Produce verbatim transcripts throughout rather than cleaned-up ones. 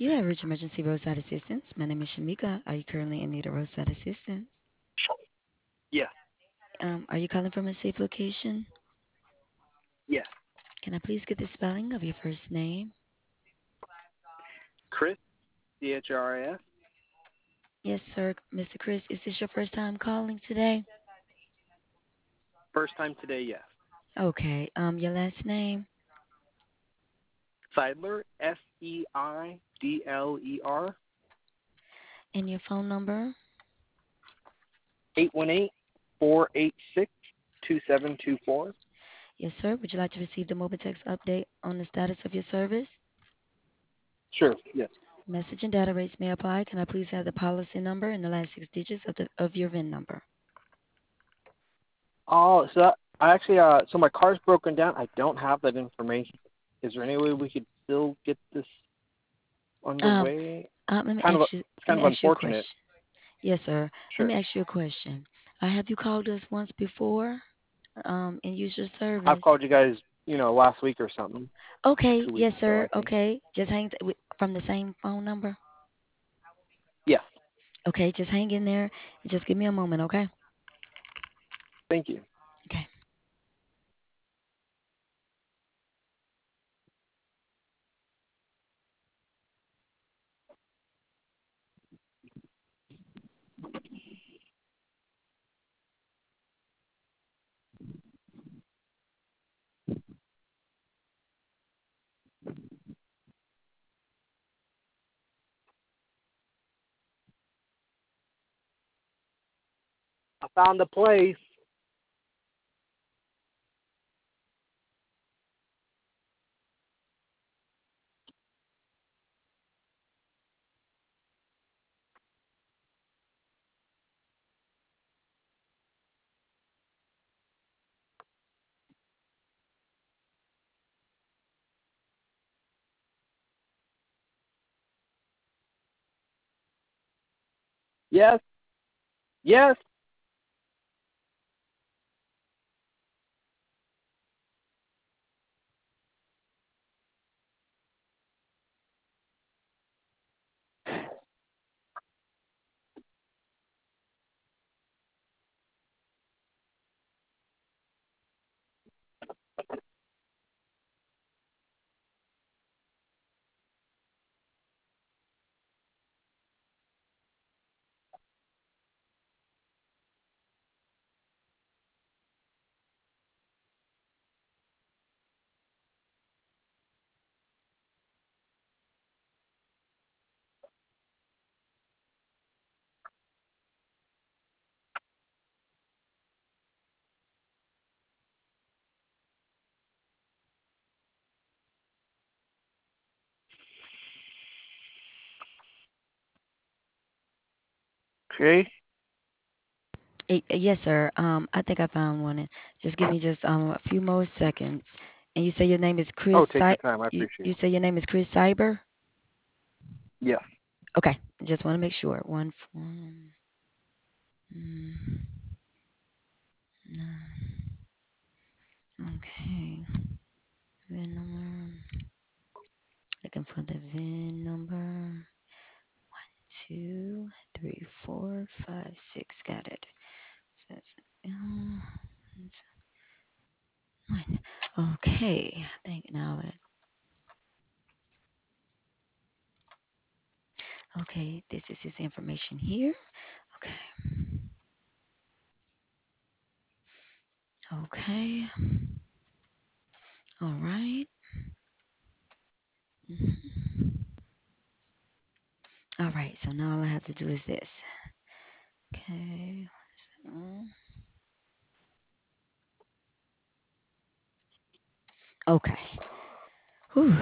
You have reached emergency roadside assistance. My name is Shamika. Are you currently in need of roadside assistance? Yes, Um, are you calling from a safe location? yes. Can I please get the spelling of your first name? Chris, C H R I S. Yes, sir. mister Chris, is this your first time calling today? First time today, yes. Okay. Um, your last name Seidler, S E I D L E R, and your phone number? eight one eight, four eight six, two seven two four. Yes, sir. Would you like to receive the mobile text update on the status of your service? Sure, yes. Message and data rates may apply. Can I please have the policy number and the last six digits of the of your V I N number? Oh, so that, I actually, uh, so my car's broken down. I don't have that information. Is there any way we could still get this Um, underway? uh, let me Kind ask of, you. it's Let kind me of ask you a question. unfortunate. Yes, sir. Let Sure. me ask you a question. Uh, have you called us once before um, and used your I've service? called you guys, you know, last week or something, Okay. two Yes, weeks ago, sir. I think. Okay. Just hang th- wi- from the same phone number. Yes. Okay. Just hang in there. Just give me a moment. Okay. Thank you. Okay. I found the place. Yes. Yes. Okay. Eh, eh, yes, sir. Um, I think I found one. Just give me just um a few more seconds. And you say your name is Chris Oh, take your Cy- time. I you, appreciate you it. say your name is Chris Cyber? Yes. Okay. Just want to make sure. One. four, mm, nine. Okay. V I N number. Looking for the V I N number. Two, three, four, five, six. Got it. Says, uh, nine. Okay. I think now it. Okay. This is his information here. Okay. Okay. All right. Mhm. All right. So now all I have to do is this. Okay. Mm. Okay. Whew.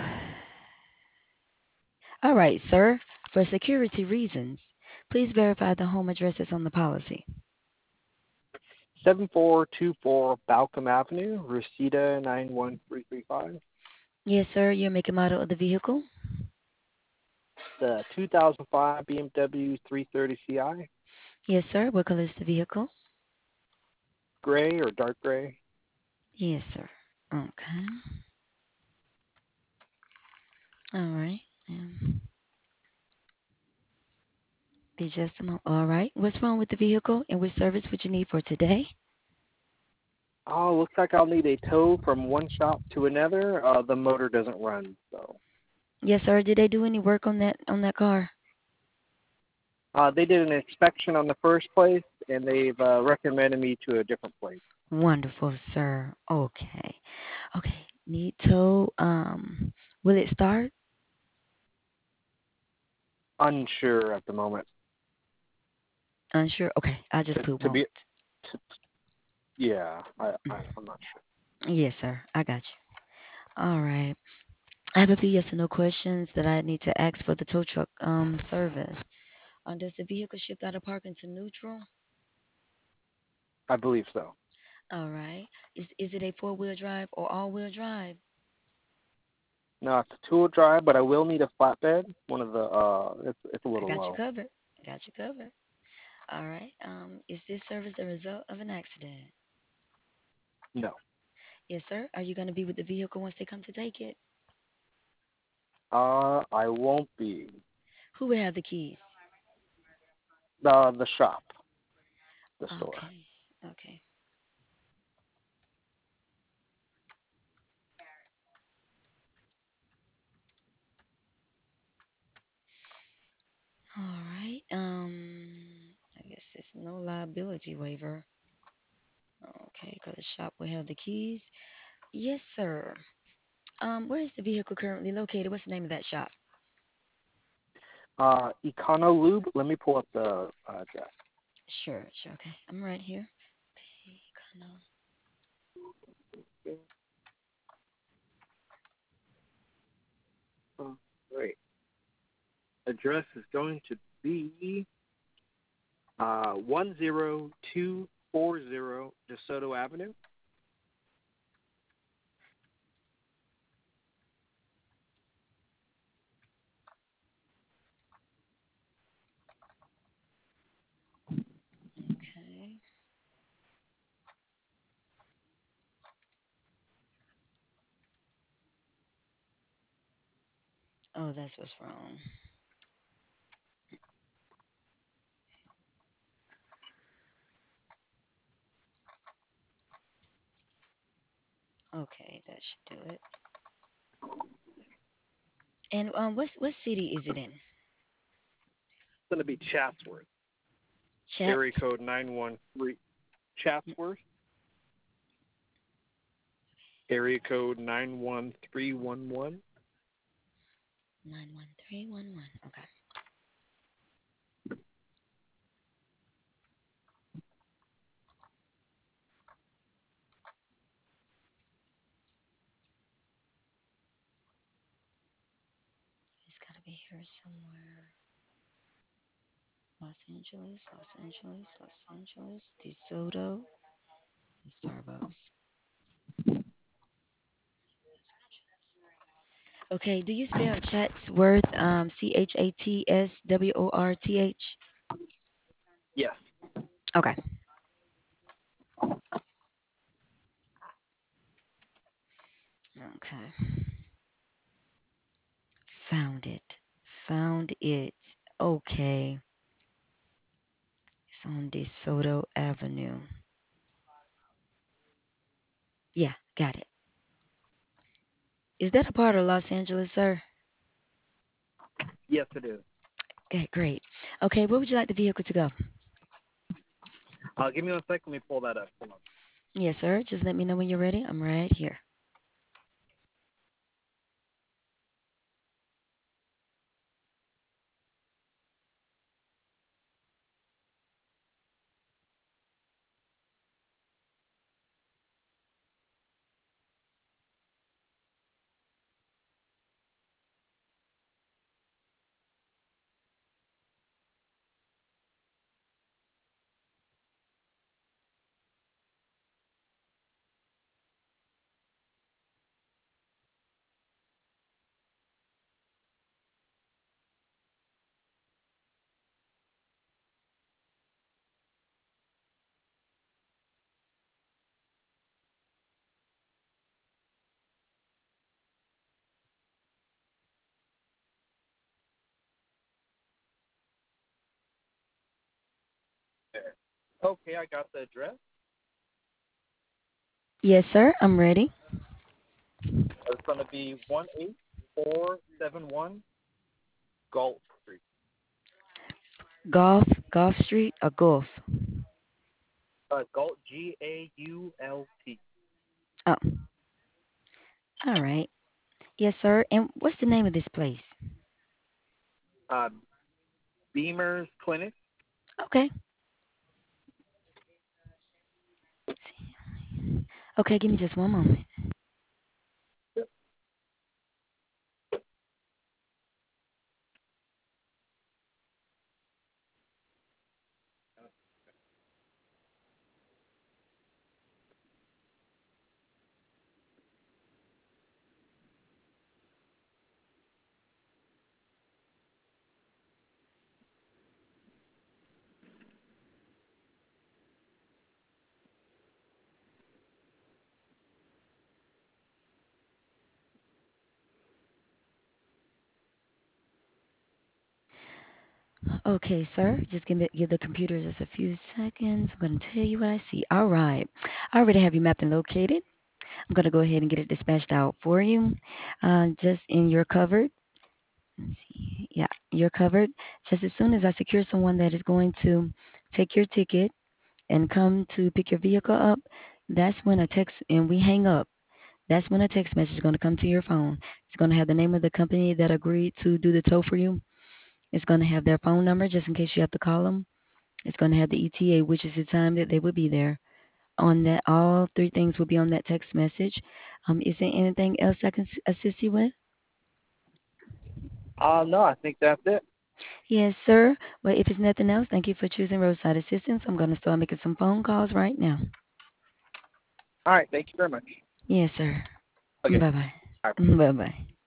All right, sir. For security reasons, please verify the home addresses on the policy. seven four two four Balcom Avenue, Reseda nine one three three five. Yes, sir. Your make and model of the vehicle. The two thousand five B M W three thirty C I, Yes, sir. What color is the vehicle? gray or dark gray. Yes, sir. Okay. All right. Um, me just a moment. All right. What's wrong with the vehicle and which service would you need for today? Oh, looks like I'll need a tow from one shop to another. Uh, the motor doesn't run, so Yes, sir. Did they do any work on that on that car? uh, they did an inspection on the first place, and they've uh, recommended me to a different place. Wonderful, sir. Okay. Okay. Need tow. Um, will it start? Unsure at the moment. Unsure. Okay. I just To, put to won't. be, to, yeah, I, I I'm not sure. Yes, sir. I got you. All right. I have a few yes or no questions that I need to ask for the tow truck um service. Uh, does the vehicle shift out of park into neutral? I believe so. All right. Is is it a four wheel drive or all wheel drive? No, it's a two-wheel drive, but I will need a flatbed. One of the uh, it's it's a I little got you low. covered. I got you covered. All right. Um, is this service the result of an accident? No, Yes, sir. Are you going to be with the vehicle once they come to take it? uh, I won't be. Who will have the keys? The the shop, the store. Okay. Okay. All right. Um, I guess it's no liability waiver. Okay, because the shop will have the keys. Yes, sir. Um, where is the vehicle currently located? What's the name of that shop? Uh, Econo Lube. Let me pull up the uh, address. Sure, sure. Okay, I'm right here. Okay, kind of. Oh, great. Address is going to be uh, one zero two four zero DeSoto Avenue. Okay. Oh, that's what's wrong. Okay, that should do it. And um, what what city is it in? It's going to be Chatsworth. Chat. Area code nine one three. Chatsworth. Area code nine one three one one. Nine one three one one. Okay. It's gotta be here somewhere. Los Angeles, Los Angeles, Los Angeles, DeSoto, Starbucks. Okay, do you spell Chatsworth um C H A T S W O R T H? Yes. Okay. Okay. Found it. Found it. Okay. It's on DeSoto Avenue. Yeah, got it. Is that a part of Los Angeles, sir? Yes, it is. Okay, great. Okay, where would you like the vehicle to go? Uh, give me one second. Let me pull that up. Hold on. Yes, sir. Just let me know when you're ready. I'm right here. Okay, I got the address. Yes, sir. I'm ready. It's going to be one eight four seven one Galt Street. Golf, Golf Street, or Gulf? Uh, Galt, G A U L T. Oh, all right. Yes, sir. And what's the name of this place? Uh, Beamer's Clinic. Okay. Okay, give me just one moment. Okay, sir. Just give me give the computer just a few seconds. I'm gonna tell you what I see. All right. I already have you mapped and located. I'm gonna go ahead and get it dispatched out for you. Uh, just in your covered. Let's see. Yeah, you're covered. Just as soon as I secure someone that is going to take your ticket and come to pick your vehicle up, that's when a text and we hang up. That's when a text message is going to come to your phone. It's going to have the name of the company that agreed to do the tow for you. It's going to have their phone number just in case you have to call them. It's going to have the E T A, which is the time that they will be there. On that, all three things will be on that text message. Um, is there anything else I can assist you with? Uh, no, I think that's it. Yes, sir. Well, if it's nothing else, thank you for choosing roadside assistance. I'm going to start making some phone calls right now. All right, thank you very much. Yes, sir. Okay. Bye bye. All right. Bye bye.